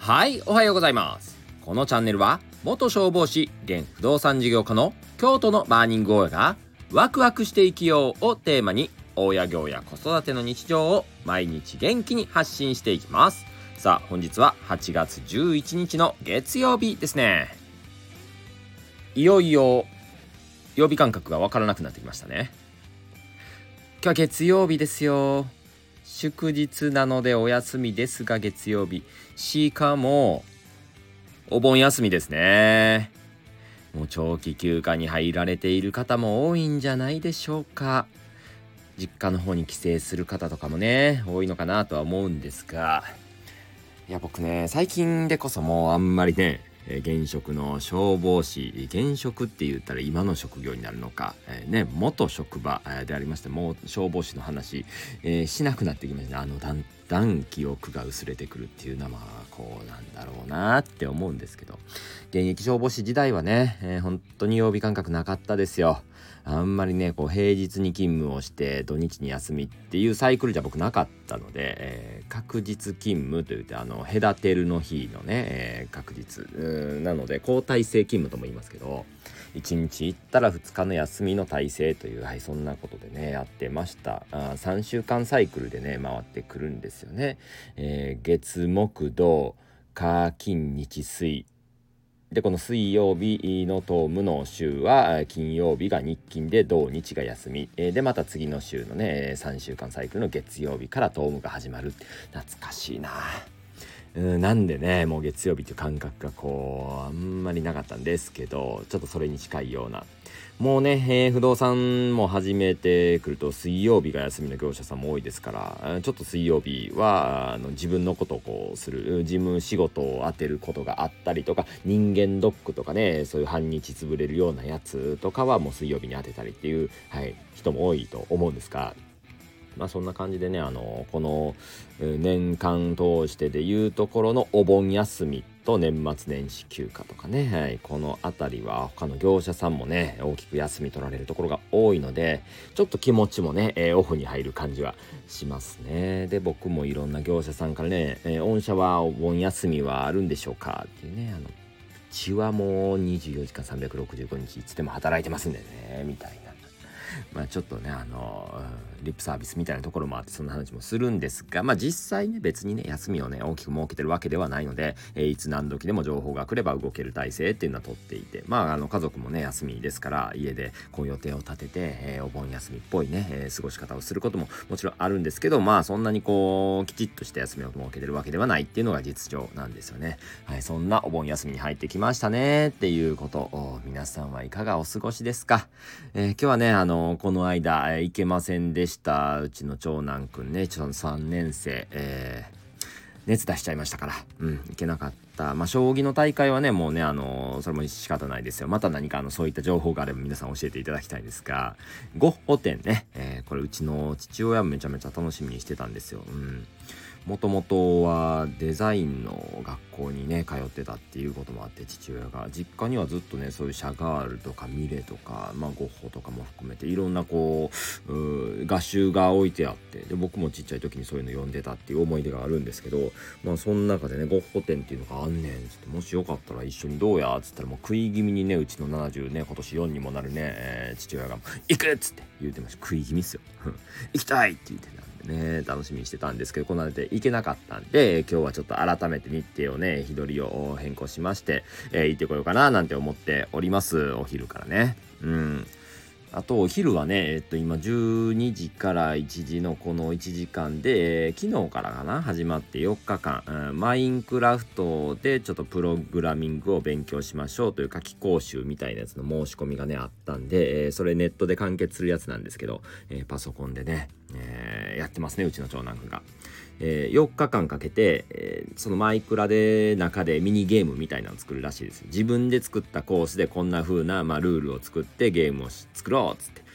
はい、おはようございます。このチャンネルは元消防士現不動産事業家の京都のバーニング大家がワクワクして生きようをテーマに大家業や子育ての日常を毎日元気に発信していきます。さあ本日は8月11日の月曜日ですね。いよいよ曜日感覚がわからなくなってきましたね。今日は月曜日ですよ。祝日なのでお休みですが月曜日、しかもお盆休みですね。もう長期休暇に入られている方も多いんじゃないでしょうか。実家の方に帰省する方とかもね多いのかなとは思うんですが、いや僕ね最近でこそもうあんまりね現職の消防士、現職って言ったら今の職業になるのか、元職場でありましてもう消防士の話、しなくなってきましたね。だんだん記憶が薄れてくるっていうのはこうなんだろうなって思うんですけど、現役消防士時代はね、本当に曜日感覚なかったですよ。あんまりね平日に勤務をして土日に休みっていうサイクルじゃ僕なかったので、確実勤務といって隔てるの日のね、確実なので交代制勤務とも言いますけど、1日行ったら2日の休みの体制という、そんなことでねやってました。3週間サイクルでね回ってくるんですよね。月木土火金日水で、この水曜日の当無の週は金曜日が日勤で土日が休み、でまた次の週のね3週間サイクルの月曜日から当無が始まる。懐かしいな。なんでねもう月曜日という感覚があんまりなかったんですけど、ちょっとそれに近いような、もうね、不動産も始めてくると水曜日が休みの業者さんも多いですから、ちょっと水曜日は自分のことをする事務仕事を当てることがあったりとか、人間ドックとかねそういう半日潰れるようなやつとかはもう水曜日に当てたりっていう、人も多いと思うんですが、そんな感じでねこの年間通してでいうところのお盆休みと年末年始休暇とかね、このあたりは他の業者さんもね大きく休み取られるところが多いので、ちょっと気持ちもね、オフに入る感じはしますね。で僕もいろんな業者さんからね、御社はお盆休みはあるんでしょうかっていうね、うちはもう24時間365日いつでも働いてますんでねみたいな、ちょっとねリップサービスみたいなところもあってそんな話もするんですが、実際ね別にね休みをね大きく設けてるわけではないので、いつ何時でも情報が来れば動ける体制っていうのは取っていて、家族もね休みですから家で予定を立てて、お盆休みっぽいね、過ごし方をすることももちろんあるんですけど、そんなにきちっとした休みを設けてるわけではないっていうのが実情なんですよね。そんなお盆休みに入ってきましたねっていうことを、皆さんはいかがお過ごしですか。今日はねこの間、行けませんでした。うちの長男くんね3年生、熱出しちゃいましたから行けなかった。将棋の大会はねもうねそれも仕方ないですよ。また何かそういった情報があれば皆さん教えていただきたいんですが、ゴッホ展ね、これうちの父親もめちゃめちゃ楽しみにしてたんですよ。もともとはデザインの学校にね通ってたっていうこともあって、父親が実家にはずっとねそういうシャガールとかミレとか、ゴッホとかも含めていろんな画集が置いてあって、で僕もちっちゃい時にそういうの読んでたっていう思い出があるんですけど、その中でねゴッホ展っていうのがあんねんつって、もしよかったら一緒にどうやっつったら、もう食い気味にねうちの70ね今年4にもなるね、父親が行くっつって言うてました。食い気味っすよ行きたいって言ってた楽しみにしてたんですけど、この間で行けなかったんで、今日はちょっと改めて日程をね日取りを変更しまして、行ってこようかななんて思っております。お昼からね。あとお昼はね今12時から1時のこの1時間で、昨日からかな始まって4日間、マインクラフトでちょっとプログラミングを勉強しましょうという夏期講習みたいなやつの申し込みがねあったんで、それネットで完結するやつなんですけど、パソコンでね、やってますねうちの長男くんが。4日間かけて、そのマイクラで中でミニゲームみたいなのを作るらしいです。自分で作ったコースでこんな風な、ルールを作ってゲームを作ろうっつって、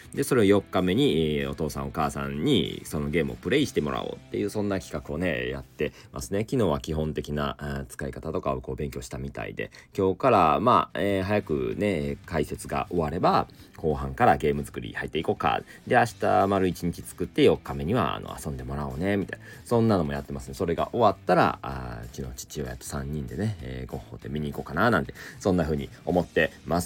でそれを4日目に、お父さんお母さんにそのゲームをプレイしてもらおうっていうそんな企画をねやってますね。昨日は基本的な使い方とかをこう勉強したみたいで、今日から早くね解説が終われば後半からゲーム作り入っていこうか。で明日丸1日作って4日目には遊んでもらおうねみたいな、そんなのもやってますね。それが終わったらうちの父親と3人でね、ゴッホで見に行こうかななんてそんな風に思ってます。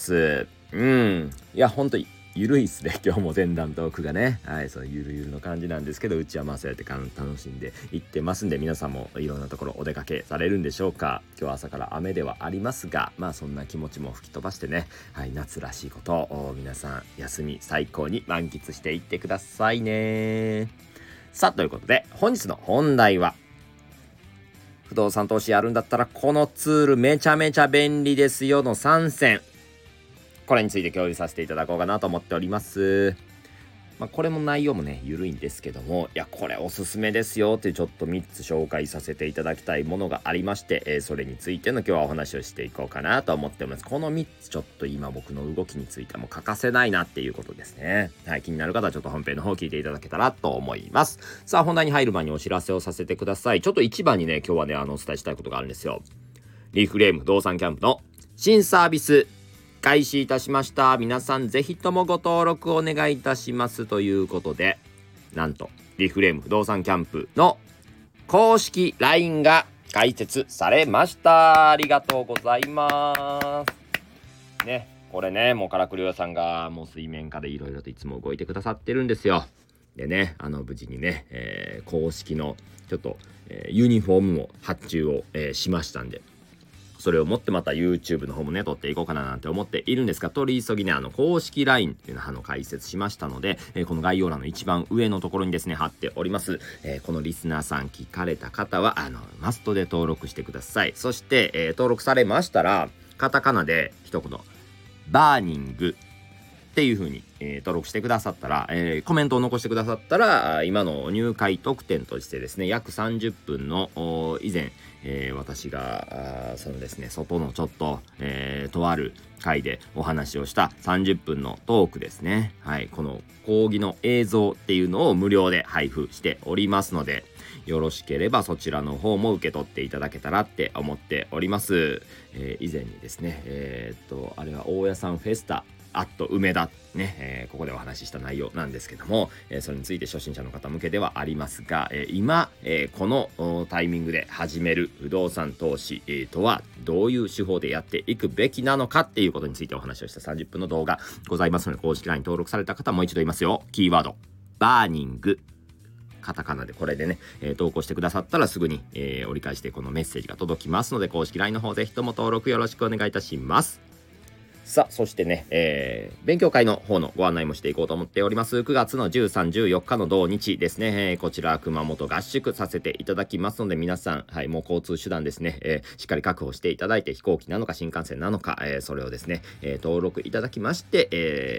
いやほんとゆるいっすね今日も前段トークがね、そうゆるゆるの感じなんですけど、うちはそうやって楽しんでいってますんで、皆さんもいろんなところお出かけされるんでしょうか。今日は朝から雨ではありますが、そんな気持ちも吹き飛ばしてね、夏らしいことを皆さん休み最高に満喫していってくださいね。さあということで本日の本題は、不動産投資やるんだったらこのツールめちゃめちゃ便利ですよの3選、これについて共有させていただこうかなと思っております。これも内容もね緩いんですけども、いやこれおすすめですよってちょっと3つ紹介させていただきたいものがありまして、それについての今日はお話をしていこうかなと思っております。この3つちょっと今僕の動きについても欠かせないなっていうことですね。気になる方はちょっと本編の方を聞いていただけたらと思います。さあ本題に入る前にお知らせをさせてください。ちょっと一番にね今日はねお伝えしたいことがあるんですよ。リーフレーム不動産キャンプの新サービス開始いたしました。皆さんぜひともご登録お願いいたしますということで、なんとリフレーム不動産キャンプの公式 LINE が開設されました。ありがとうございますね。これねもうからくり屋さんがもう水面下でいろいろといつも動いてくださってるんですよ。でね無事にね、公式のちょっと、ユニフォームも発注を、しましたんで、それを持ってまた YouTube の方もね撮っていこうかななんて思っているんですが、取り急ぎね公式 LINE っていうのを開設しましたので、この概要欄の一番上のところにですね貼っております。このリスナーさん聞かれた方はマストで登録してください。そして、登録されましたらカタカナで一言バーニングっていう風に、登録してくださったら、コメントを残してくださったら今の入会特典としてですね約30分の以前、私がそのですね外のちょっと、とある回でお話をした30分のトークですね、この講義の映像っていうのを無料で配布しておりますので、よろしければそちらの方も受け取っていただけたらって思っております。以前にですねあれは大家さんフェスタ梅田ね、ここでお話しした内容なんですけども、それについて初心者の方向けではありますが、今、このタイミングで始める不動産投資、とはどういう手法でやっていくべきなのかっていうことについてお話をした30分の動画ございますので、公式 LINE 登録された方もう一度言いますよ。キーワードバーニングカタカナでこれでね、投稿してくださったらすぐに、折り返してこのメッセージが届きますので、公式 LINE の方ぜひとも登録よろしくお願いいたします。さあそしてね、勉強会の方のご案内もしていこうと思っております。9月の13、14日の同日ですね、こちら熊本合宿させていただきますので、皆さん、もう交通手段ですね、しっかり確保していただいて、飛行機なのか新幹線なのか、それをですね、登録いただきまして、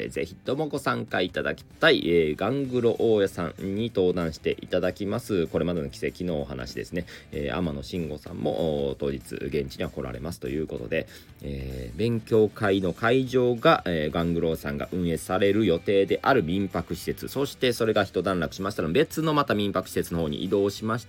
ぜひともご参加いただきたい、ガングロ大家さんに登壇していただきます。これまでの奇跡のお話ですね、天野慎吾さんも当日現地には来られますということで、勉強会の会場が、ガングローさんが運営される予定である民泊施設、そしてそれが一段落しましたら別のまた民泊施設の方に移動しまして、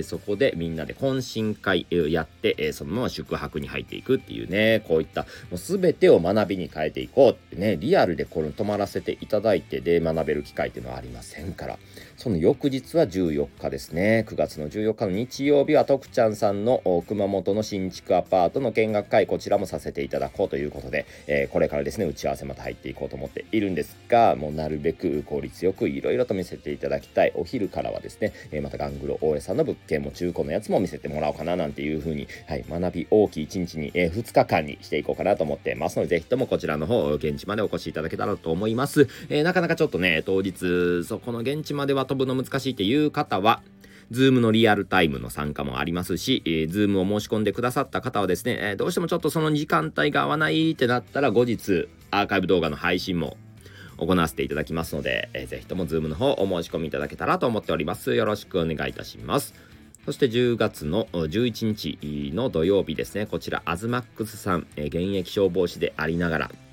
そこでみんなで懇親会やって、そのまま宿泊に入っていくっていうね、こういったもう全てを学びに変えていこうってね、リアルでこれ泊まらせていただいてで学べる機会っていうのはありませんから、その翌日は14日ですね、9月の14日の日曜日は徳ちゃんさんの熊本の新築アパートの見学会、こちらもさせていただこうということで、これからですね打ち合わせまた入っていこうと思っているんですが、もうなるべく効率よくいろいろと見せていただきたい。お昼からはですね、またガングロ大家さんの物件も中古のやつも見せてもらおうかななんていう風に、学び大きい1日に、2日間にしていこうかなと思ってますので、ぜひともこちらの方現地までお越しいただけたらと思います。なかなかちょっとね当日そこの現地までは飛ぶの難しいっていう方はズームのリアルタイムの参加もありますし、ズームを申し込んでくださった方はですね、どうしてもちょっとその時間帯が合わないってなったら後日アーカイブ動画の配信も行わせていただきますので、ぜひともズームの方お申し込みいただけたらと思っております。よろしくお願いいたします。そして10月の11日の土曜日ですね、こちらアズマックスさん、現役消防士でありながら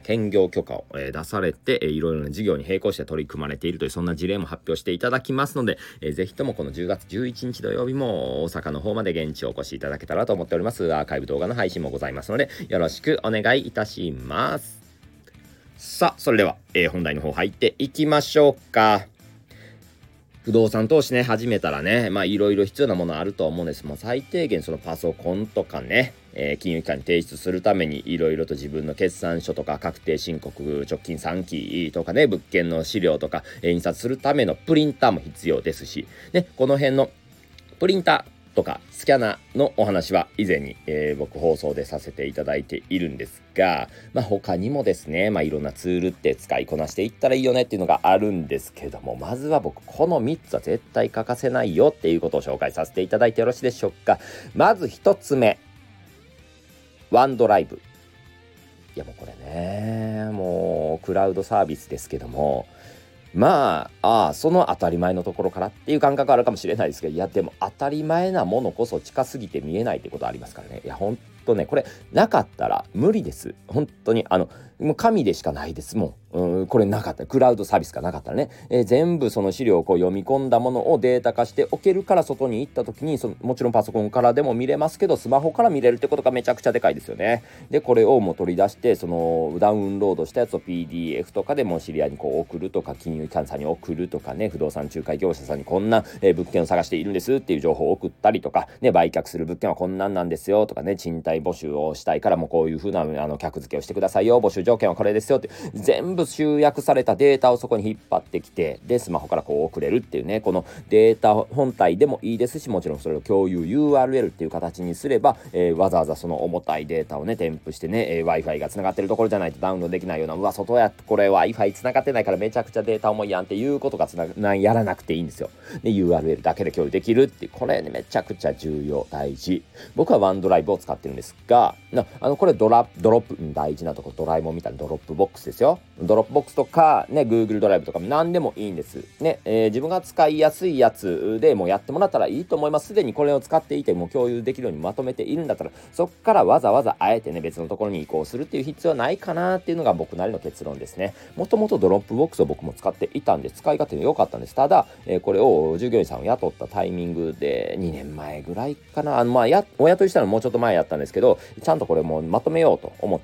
兼業許可を、出されて、いろいろな事業に並行して取り組まれているというそんな事例も発表していただきますので、ぜひともこの10月11日土曜日も大阪の方まで現地をお越しいただけたらと思っております。アーカイブ動画の配信もございますのでよろしくお願いいたします。さあそれでは、本題の方入っていきましょうか。不動産投資ね、始めたらね、いろいろ必要なものあると思うんです。もう最低限そのパソコンとかね、金融機関に提出するためにいろいろと自分の決算書とか確定申告直近3期とかね、物件の資料とか、印刷するためのプリンターも必要ですし、ね、この辺のプリンターとかスキャナーのお話は以前に、僕放送でさせていただいているんですが、他にもですね、いろんなツールって使いこなしていったらいいよねっていうのがあるんですけども、まずは僕この3つは絶対欠かせないよっていうことを紹介させていただいてよろしいでしょうか。まず1つ目、ワンドライブ。いやもうこれね、もうクラウドサービスですけども、その当たり前のところからっていう感覚あるかもしれないですけど、いやでも当たり前なものこそ近すぎて見えないってことありますからね。いやほんとね、これなかったら無理です。本当にもう紙でしかないですもん。これなかったら、クラウドサービスがなかったらね、全部その資料をこう読み込んだものをデータ化しておけるから、外に行った時にもちろんパソコンからでも見れますけど、スマホから見れるってことがめちゃくちゃでかいですよね。でこれをもう取り出して、そのダウンロードしたやつを PDF とかでもう知り合いにこう送るとか、金融機関さんに送るとかね、不動産仲介業者さんにこんな、物件を探しているんですっていう情報を送ったりとかね、売却する物件はこんなんなんですよとかね、賃貸募集をしたいからもうこういう風な客付けをしてくださいよ、募集条件はこれですよって全部集約されたデータをそこに引っ張ってきて、でスマホからこう送れるっていうね、このデータ本体でもいいですし、もちろんそれを共有 URL っていう形にすれば、わざわざその重たいデータをね添付してね、Wi-Fi がつながってるところじゃないとダウンロードできないような、外やこれ Wi-Fi つながってないからめちゃくちゃデータ重いやんっていうことがやらなくていいんですよ。で URL だけで共有できるっていう、これねめちゃくちゃ重要、大事。僕はワンドライブを使ってるんですが、これドロップ、大事なとこドラえもんみたいなドロップボックスですよ。ドロップボックスとかね、Google ドライブとか何でもいいんですね。自分が使いやすいやつでもうやってもらったらいいと思います。すでにこれを使っていてもう共有できるようにまとめているんだったら、そっからわざわざあえてね別のところに移行するっていう必要はないかなっていうのが僕なりの結論ですね。もともとドロップボックスを僕も使っていたんで使い勝手が良かったんです。ただ、これを従業員さんを雇ったタイミングで2年前ぐらいかな、お雇いしたのもうちょっと前やったんですけど、ちゃんとこれもまとめようと思って、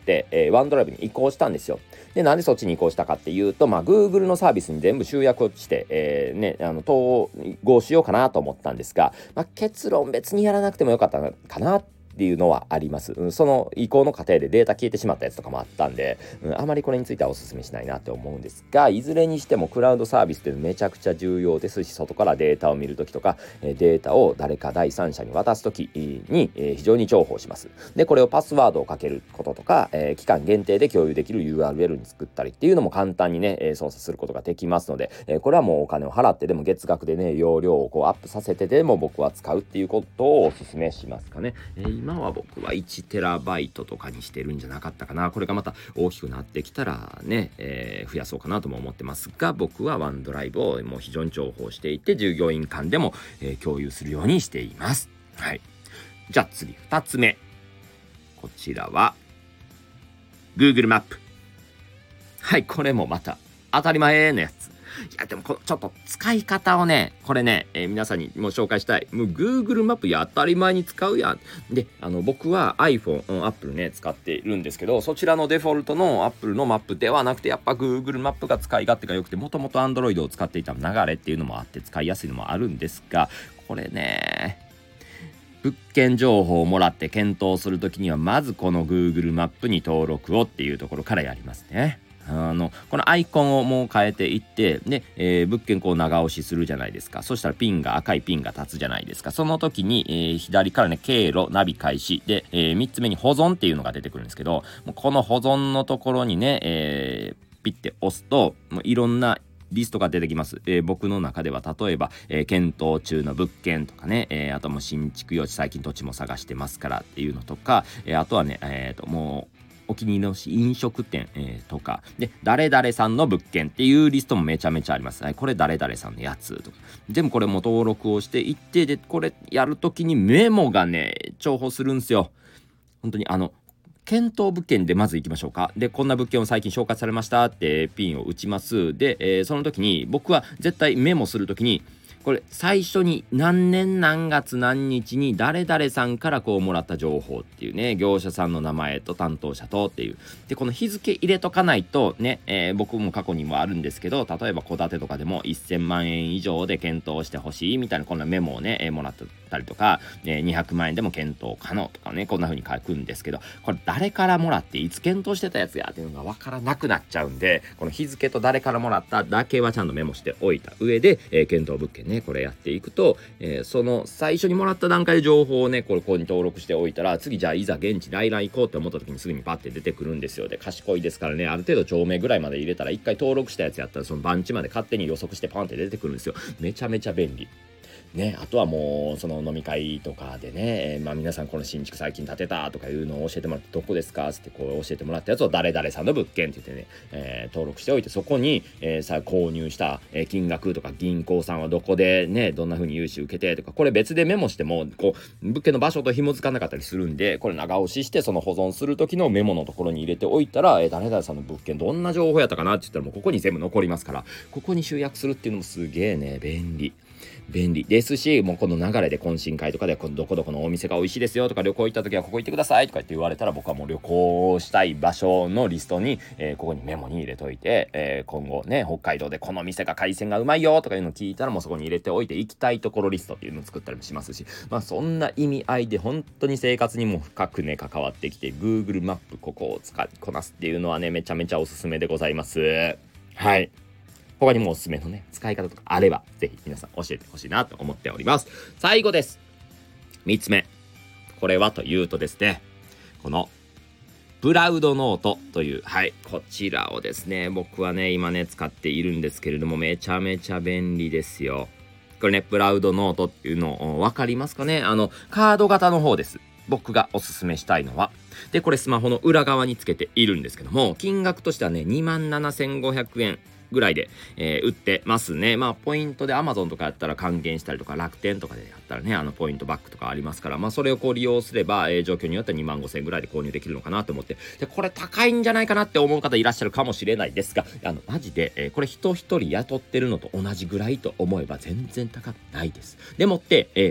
ワンドライブに移行したんですよ。でなんでそっちに移行したかっていうと、Google のサービスに全部集約をして、統合しようかなと思ったんですが、結論別にやらなくてもよかったかなっていうのはあります。その移行の過程でデータ消えてしまったやつとかもあったんで、あまりこれについてはお勧めしないなって思うんですが、いずれにしてもクラウドサービスってめちゃくちゃ重要ですし、外からデータを見るときとか、データを誰か第三者に渡すときに非常に重宝します。でこれをパスワードをかけることとか、期間限定で共有できる URL に作ったりっていうのも簡単にね、操作することができますので、これはもうお金を払ってでも月額でね容量をこうアップさせてでも僕は使うっていうことをお勧めしますかね。今は僕は1テラバイトとかにしてるんじゃなかったかな。これがまた大きくなってきたらね、増やそうかなとも思ってますが、僕はワンドライブをもう非常に重宝していて、従業員間でも、共有するようにしています。はい。じゃあ次2つ目、こちらは Google マップ。はい、これもまた当たり前のやつ。いやでもちょっと使い方をね、これね、皆さんにも紹介したい。もう Google マップ当たり前に使うやん。で僕は iPhone、Apple ね使っているんですけど、そちらのデフォルトの Apple のマップではなくて、やっぱ Google マップが使い勝手が良くて、もともと Android を使っていた流れっていうのもあって使いやすいのもあるんですが、これね、物件情報をもらって検討するときにはまずこの Google マップに登録をっていうところからやりますね。このアイコンをもう変えていって、で、物件こう長押しするじゃないですか。そしたら赤いピンが立つじゃないですか。その時に、左からね経路ナビ開始で、3つ目に保存っていうのが出てくるんですけど、もうこの保存のところにね、ピッて押すともういろんなリストが出てきます。僕の中では例えば、検討中の物件とかね、あともう新築用地最近土地も探してますからっていうのとか、あとはね、もうお気に入りの飲食店、とかで誰々さんの物件っていうリストもめちゃめちゃあります。はい、これ誰々さんのやつとか全部これも登録をしていって、でこれやるときにメモがね重宝するんですよ。本当に検討物件でまず行きましょうか。で、こんな物件を最近紹介されましたってピンを打ちます。で、その時に僕は絶対メモする時に、これ最初に何年何月何日に誰々さんからこうもらった情報っていうね、業者さんの名前と担当者とっていう。で、この日付入れとかないとね、僕も過去にもあるんですけど、例えば戸建てとかでも1000万円以上で検討してほしいみたいなこんなメモをね、もらったりとか、200万円でも検討可能とかね、こんな風に書くんですけど、これ誰からもらっていつ検討してたやつやっていうのがわからなくなっちゃうんで、この日付と誰からもらっただけはちゃんとメモしておいた上で、検討物件ね、これやっていくと、その最初にもらった段階で情報をね、ここに登録しておいたら、次じゃあいざ現地来覧行こうって思った時にすぐにパッて出てくるんですよ。で、賢いですからね、ある程度町名ぐらいまで入れたら、一回登録したやつやったらその番地まで勝手に予測してパンって出てくるんですよ。めちゃめちゃ便利。ね、あとはもうその飲み会とかでね、皆さんこの新築最近建てたとかいうのを教えてもらって、どこですかってこう教えてもらったやつを誰々さんの物件って言ってね、登録しておいて、そこに、購入した、金額とか銀行さんはどこでね、どんな風に融資受けてとか、これ別でメモしてもこう物件の場所と紐づかなかったりするんで、これ長押ししてその保存する時のメモのところに入れておいたら、誰々さんの物件どんな情報やったかなって言ったらもうここに全部残りますから、ここに集約するっていうのもすげえね、便利ですし、もうこの流れで懇親会とかでどこどこのお店が美味しいですよとか、旅行行った時はここ行ってくださいとかって言われたら、僕はもう旅行したい場所のリストに、ここにメモに入れといて、今後ね、北海道でこの店が海鮮がうまいよとかいうのを聞いたら、もうそこに入れておいて、行きたいところリストっていうのを作ったりもしますし、そんな意味合いで本当に生活にも深くね関わってきて、 Google マップここを使いこなすっていうのはね、めちゃめちゃおすすめでございます。はい。他にもおすすめのね、使い方とかあれば、ぜひ皆さん教えてほしいなと思っております。最後です。3つ目。これはというとですね、この、プラウドノートという、はい、こちらをですね、僕はね、今ね、使っているんですけれども、めちゃめちゃ便利ですよ。これね、プラウドノートっていうの、わかりますかね？カード型の方です。僕がおすすめしたいのは。で、これスマホの裏側につけているんですけども、金額としてはね、27,500円。ぐらいで、売ってますね。ポイントで Amazon とかやったら還元したりとか、楽天とかでやったらね、ポイントバックとかありますから、それをこう利用すれば、状況によっては25,000円ぐらいで購入できるのかなと思って。で、これ高いんじゃないかなって思う方いらっしゃるかもしれないですが、マジで、これ人一人雇ってるのと同じぐらいと思えば全然高くないです。でもって、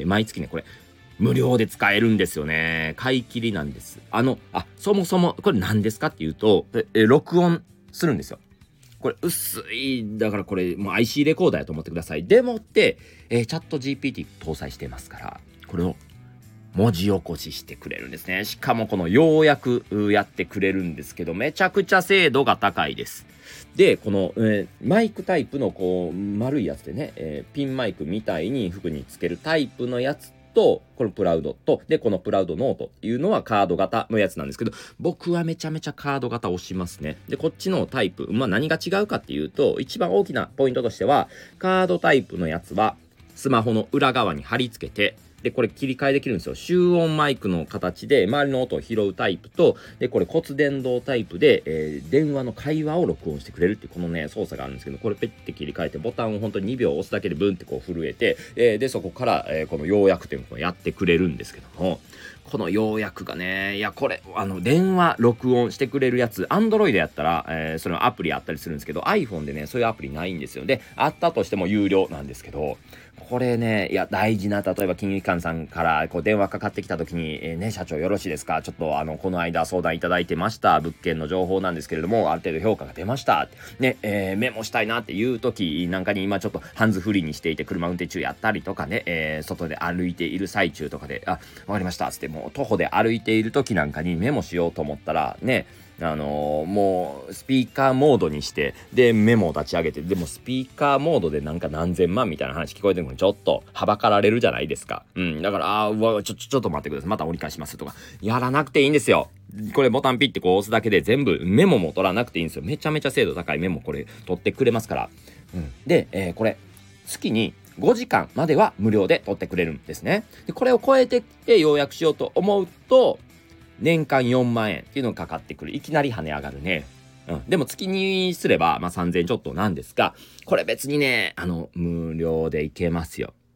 毎月ね、これ、無料で使えるんですよね。買い切りなんです。そもそも、これ何ですかっていうと、録音するんですよ。これ薄い、だからこれもう IC レコーダーやと思ってください。でもって、チャット GPT 搭載してますから、これを文字起こししてくれるんですね。しかもこの要約やってくれるんですけど、めちゃくちゃ精度が高いです。で、この、マイクタイプのこう丸いやつでね、ピンマイクみたいに服につけるタイプのやつと、このプラウドと、で、このプラウドノートっていうのはカード型のやつなんですけど、僕はめちゃめちゃカード型押しますね。で、こっちのタイプ、何が違うかっていうと、一番大きなポイントとしては、カードタイプのやつは、スマホの裏側に貼り付けて、で、これ切り替えできるんですよ。集音マイクの形で周りの音を拾うタイプと、で、これ骨伝導タイプで、電話の会話を録音してくれるっていうこのね、操作があるんですけど、これペッて切り替えてボタンを本当に2秒押すだけでブンってこう震えて、で、そこから、この要約点をやってくれるんですけども、この要約がね、いや、これ、電話録音してくれるやつ、Android やったら、そのアプリあったりするんですけど、iPhone でね、そういうアプリないんですよ。で、あったとしても有料なんですけど、これね、いや、大事な、例えば金融機関さんからこう電話かかってきた時に、ね、社長よろしいですか？ちょっとこの間相談いただいてました。物件の情報なんですけれども、ある程度評価が出ました。ね、メモしたいなっていう時なんかに今ちょっとハンズフリーにしていて車運転中やったりとかね、外で歩いている最中とかで、わかりましたつってもう徒歩で歩いている時なんかにメモしようと思ったら、ね、もうスピーカーモードにしてでメモを立ち上げて、でもスピーカーモードでなんか何千万みたいな話聞こえてるのにちょっとはばかられるじゃないですか。だからちょっと待ってください、また折り返しますとかやらなくていいんですよ。これボタンピッてこう押すだけで全部メモも取らなくていいんですよ。めちゃめちゃ精度高いメモこれ取ってくれますから。で、これ月に5時間までは無料で取ってくれるんですね。でこれを超えてきて要約しようと思うと年間4万円っていうのがかかってくる。いきなり跳ね上がるね。でも月にすれば、3000円ちょっとなんですが、これ別にね、無料でいけますよ。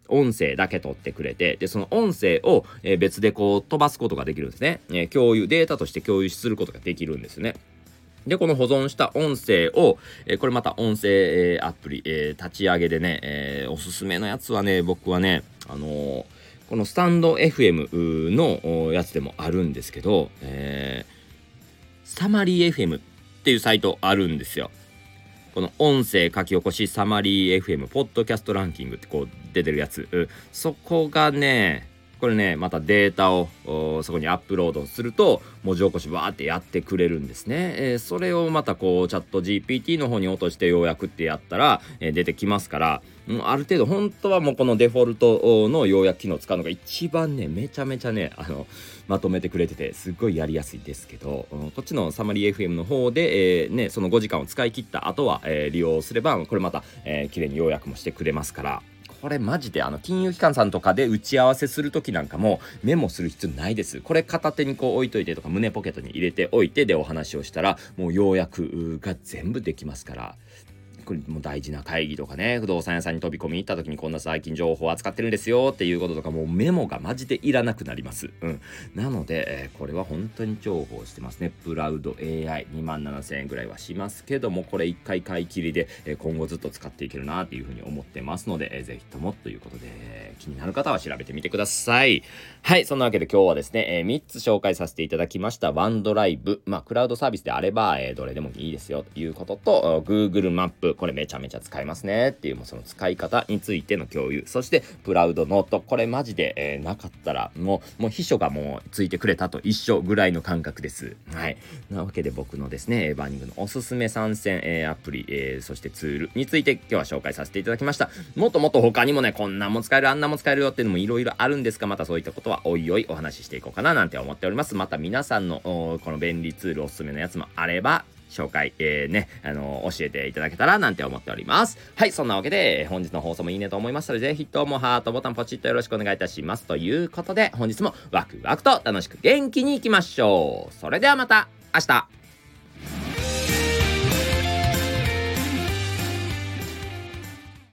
音声だけ取ってくれて、でその音声を別でこう飛ばすことができるんですね。データとして共有することができるんですね。でこの保存した音声を、これまた音声、アプリ、立ち上げでね、おすすめのやつはね、僕はねこのスタンド FM のやつでもあるんですけど、サマリー FM っていうサイトあるんですよ。この音声書き起こしサマリー FM ポッドキャストランキングってこう出てるやつ、そこがね、これねまたデータをそこにアップロードすると文字起こしバーってやってくれるんですね。それをまたこうチャット GPT の方に落として要約ってやったら、出てきますから、ある程度本当はもうこのデフォルトの要約機能を使うのが一番ねめちゃめちゃねまとめてくれててすっごいやりやすいですけど、こっちのサマリー FM の方で、その5時間を使い切った後は、利用すればこれまた、綺麗に要約もしてくれますから、これマジで金融機関さんとかで打ち合わせする時なんかもメモする必要ないです。これ片手にこう置いといてとか胸ポケットに入れておいてでお話をしたらもう要約が全部できますから、これもう大事な会議とかね、不動産屋さんに飛び込みに行った時にこんな最近情報を扱ってるんですよっていうこととかもうメモがマジでいらなくなります。なので、これは本当に重宝してますね。プラウド AI27000 円ぐらいはしますけども、これ1回買い切りで、今後ずっと使っていけるなっていうふうに思ってますので、ぜひともということで、気になる方は調べてみてください。はい、そんなわけで今日はですね、3つ紹介させていただきましたワンドライブ、クラウドサービスであれば、どれでもいいですよということと、Google マップ、これめちゃめちゃ使えますねっていう、もうその使い方についての共有、そしてプラウドノート、これマジで、なかったらもう秘書がもうついてくれたと一緒ぐらいの感覚です。はい、なわけで僕のですねバーニングのおすすめ参戦、アプリ、そしてツールについて今日は紹介させていただきました。もっともっと他にもねこんなんも使えるあんなも使えるよっていうのもいろいろあるんですが、またそういったことはおいおいお話ししていこうかななんて思っております。また皆さんのこの便利ツールおすすめのやつもあれば紹介、教えていただけたらなんて思っております。はい、そんなわけで本日の放送もいいねと思いましたので、ぜひともハートボタンポチッとよろしくお願いいたします。ということで本日もワクワクと楽しく元気にいきましょう。それではまた明日。